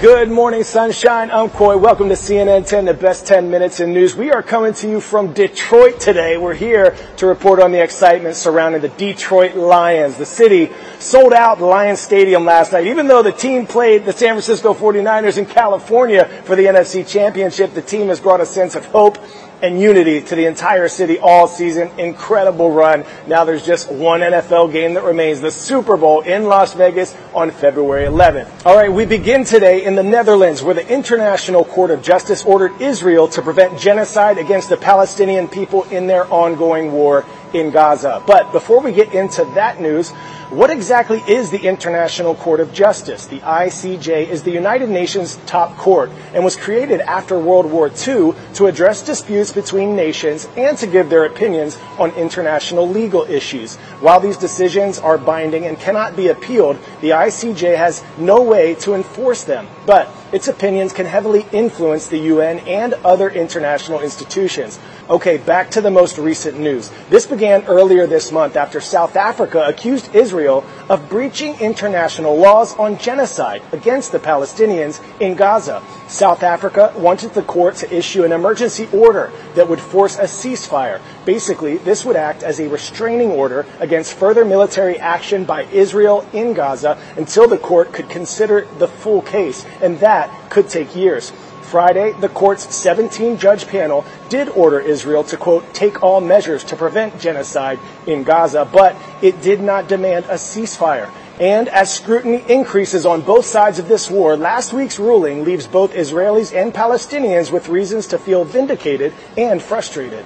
Good morning, sunshine. I'm Coy. Welcome to CNN 10, the best 10 minutes in news. We are coming to you from Detroit today. We're here to report on the excitement surrounding the Detroit Lions. The city sold out the Lions Stadium last night. Even though the team played the San Francisco 49ers in California for the NFC Championship, the team has brought a sense of hope and unity to the entire city all season. Incredible run. Now there's just one NFL game that remains, the Super Bowl in Las Vegas on February 11th. All right, we begin today in the Netherlands, where the International Court of Justice ordered Israel to prevent genocide against the Palestinian people in their ongoing war in Gaza. But before we get into that news, what exactly is the International Court of Justice? The ICJ is the United Nations top court and was created after World War II to address disputes between nations and to give their opinions on international legal issues. While these decisions are binding and cannot be appealed, the ICJ has no way to enforce them. But its opinions can heavily influence the UN and other international institutions. Okay, back to the most recent news. This began earlier this month after South Africa accused Israel of breaching international laws on genocide against the Palestinians in Gaza. South Africa wanted the court to issue an emergency order that would force a ceasefire. Basically, this would act as a restraining order against further military action by Israel in Gaza until the court could consider the full case, and that could take years. Friday, the court's 17-judge panel did order Israel to, quote, take all measures to prevent genocide in Gaza, but it did not demand a ceasefire. And as scrutiny increases on both sides of this war, last week's ruling leaves both Israelis and Palestinians with reasons to feel vindicated and frustrated.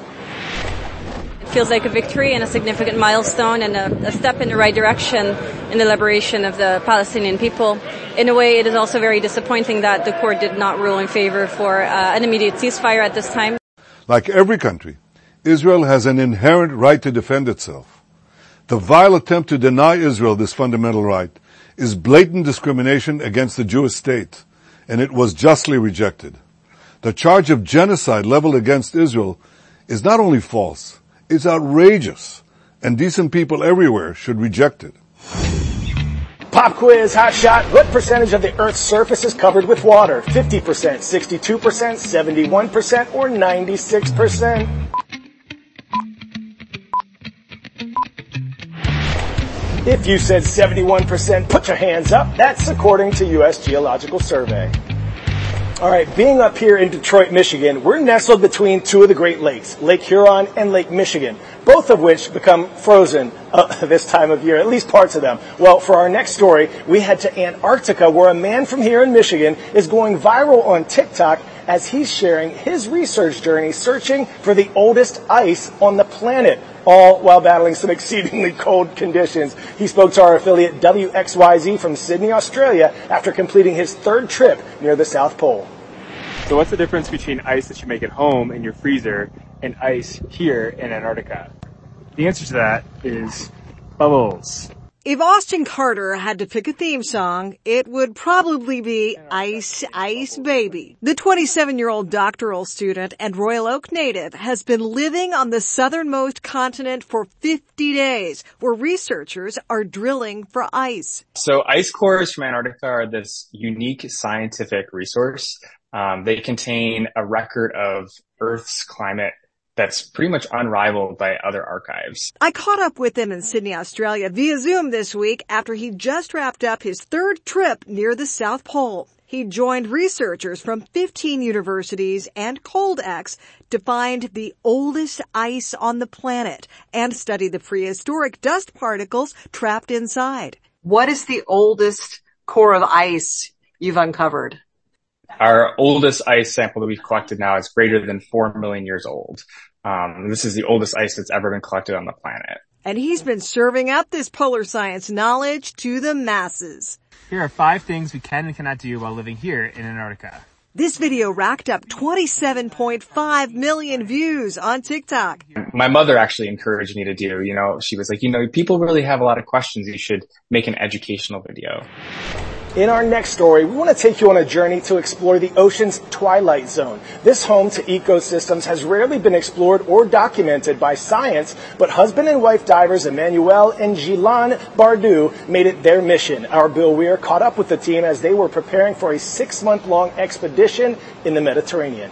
It feels like a victory and a significant milestone and a step in the right direction in the liberation of the Palestinian people. In a way, it is also very disappointing that the court did not rule in favor for an immediate ceasefire at this time. Like every country, Israel has an inherent right to defend itself. The vile attempt to deny Israel this fundamental right is blatant discrimination against the Jewish state, and it was justly rejected. The charge of genocide leveled against Israel is not only false, it's outrageous, and decent people everywhere should reject it. Pop quiz, hot shot. What percentage of the Earth's surface is covered with water? 50%, 62%, 71%, or 96%? If you said 71%, put your hands up. That's according to U.S. Geological Survey. All right, being up here in Detroit, Michigan, we're nestled between two of the Great Lakes, Lake Huron and Lake Michigan, both of which become frozen this time of year, at least parts of them. Well, for our next story, we head to Antarctica, where a man from here in Michigan is going viral on TikTok as he's sharing his research journey searching for the oldest ice on the planet, all while battling some exceedingly cold conditions. He spoke to our affiliate WXYZ from Sydney, Australia, after completing his third trip near the South Pole. So what's the difference between ice that you make at home in your freezer and ice here in Antarctica? The answer to that is bubbles. If Austin Carter had to pick a theme song, it would probably be Ice, Ice Baby. The 27-year-old doctoral student and Royal Oak native has been living on the southernmost continent for 50 days, where researchers are drilling for ice. So ice cores from Antarctica are this unique scientific resource. They contain a record of Earth's climate that's pretty much unrivaled by other archives. I caught up with him in Sydney, Australia via Zoom this week after he just wrapped up his third trip near the South Pole. He joined researchers from 15 universities and ColdX to find the oldest ice on the planet and study the prehistoric dust particles trapped inside. What is the oldest core of ice you've uncovered? Our oldest ice sample that we've collected now is greater than 4 million years old. This is the oldest ice that's ever been collected on the planet. And he's been serving up this polar science knowledge to the masses. Here are 5 things we can and cannot do while living here in Antarctica. This video racked up 27.5 million views on TikTok. My mother actually encouraged me to do, she was like, people really have a lot of questions. You should make an educational video. In our next story, we want to take you on a journey to explore the ocean's twilight zone. This home to ecosystems has rarely been explored or documented by science, but husband and wife divers Emmanuel and Gilan Bardou made it their mission. Our Bill Weir caught up with the team as they were preparing for a 6-month-long expedition in the Mediterranean.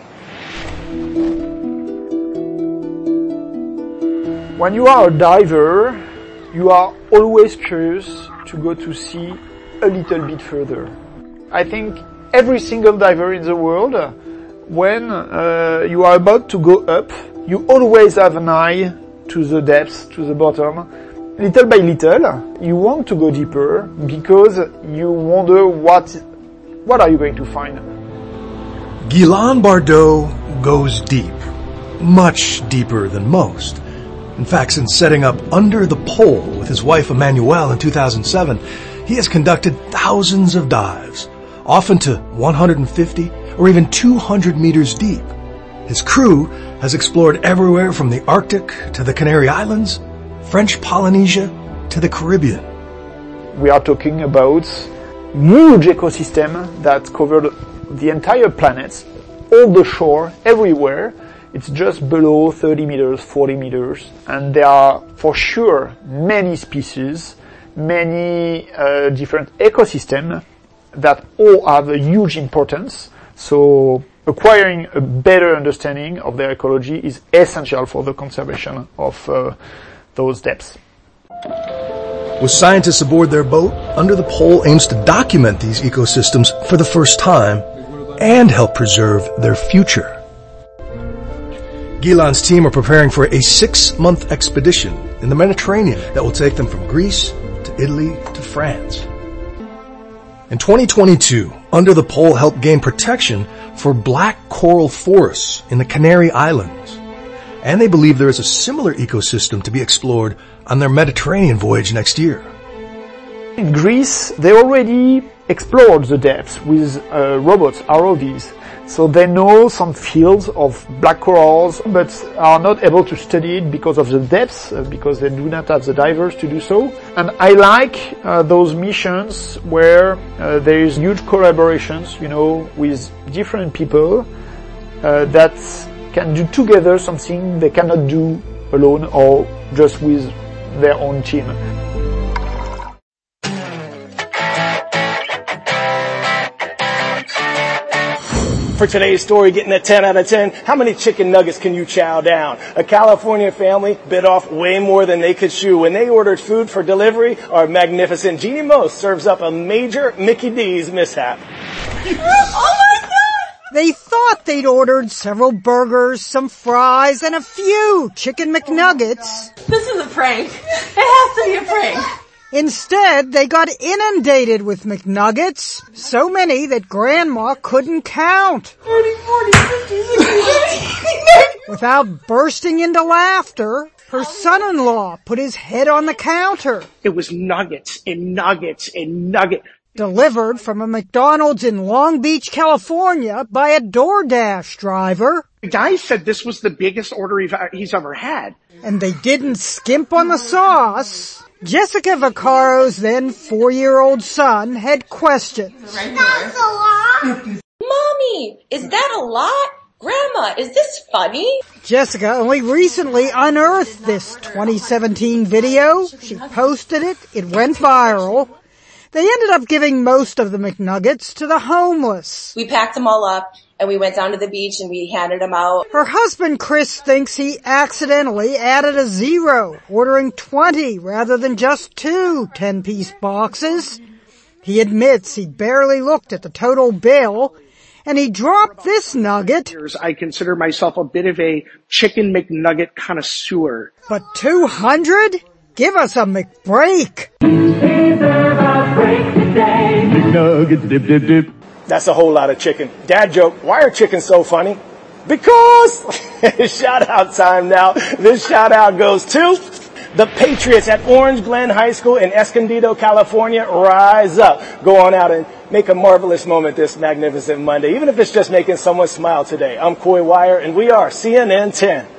When you are a diver, you are always curious to go to sea a little bit further. I think every single diver in the world, when you are about to go up, you always have an eye to the depths, to the bottom. Little by little, you want to go deeper because you wonder what are you going to find. Gilan Bardou goes deep, much deeper than most. In fact, since setting up under the pole with his wife Emmanuel in 2007, he has conducted thousands of dives, often to 150 or even 200 meters deep. His crew has explored everywhere from the Arctic to the Canary Islands, French Polynesia to the Caribbean. We are talking about huge ecosystem that covered the entire planet, all the shore, everywhere. It's just below 30 meters, 40 meters, and there are for sure many species, many different ecosystems that all have a huge importance. So acquiring a better understanding of their ecology is essential for the conservation of those depths. With scientists aboard their boat, Under the Pole aims to document these ecosystems for the first time and help preserve their future. Gilan's team are preparing for a 6-month expedition in the Mediterranean that will take them from Greece to Italy to France. In 2022, Under the Pole helped gain protection for black coral forests in the Canary Islands. And they believe there is a similar ecosystem to be explored on their Mediterranean voyage next year. In Greece, they already explored the depths with robots, ROVs. So they know some fields of black corals, but are not able to study it because of the depths, because they do not have the divers to do so. And I like those missions where there is huge collaborations, with different people that can do together something they cannot do alone or just with their own team. For today's story, getting a 10 out of 10, how many chicken nuggets can you chow down? A California family bit off way more than they could chew when they ordered food for delivery. Our magnificent Jeannie Most serves up a major Mickey D's mishap. Oh my God! They thought they'd ordered several burgers, some fries, and a few chicken McNuggets. This is a prank. It has to be a prank. Instead, they got inundated with McNuggets, so many that Grandma couldn't count. 30, 40, 50, 60. Without bursting into laughter, her son-in-law put his head on the counter. It was nuggets and nuggets and nuggets. Delivered from a McDonald's in Long Beach, California by a DoorDash driver. The guy said this was the biggest order he's ever had. And they didn't skimp on the sauce. Jessica Vaccaro's then 4-year-old son had questions. That's a lot. Mommy, is that a lot? Grandma, is this funny? Jessica only recently unearthed this 2017 video. She posted it. It went viral. They ended up giving most of the McNuggets to the homeless. We packed them all up and we went down to the beach and we handed them out. Her husband Chris thinks he accidentally added a 0, ordering 20 rather than just 2 10-piece boxes. He admits he barely looked at the total bill, and he dropped this nugget. I consider myself a bit of a chicken McNugget connoisseur. But 200? Give us a McBreak. McNuggets, dip, dip, dip. That's a whole lot of chicken. Dad joke, why are chickens so funny? Because! Shout out time now. This shout out goes to the Patriots at Orange Glen High School in Escondido, California. Rise up. Go on out and make a marvelous moment this magnificent Monday, even if it's just making someone smile today. I'm Coy Wire, and we are CNN 10.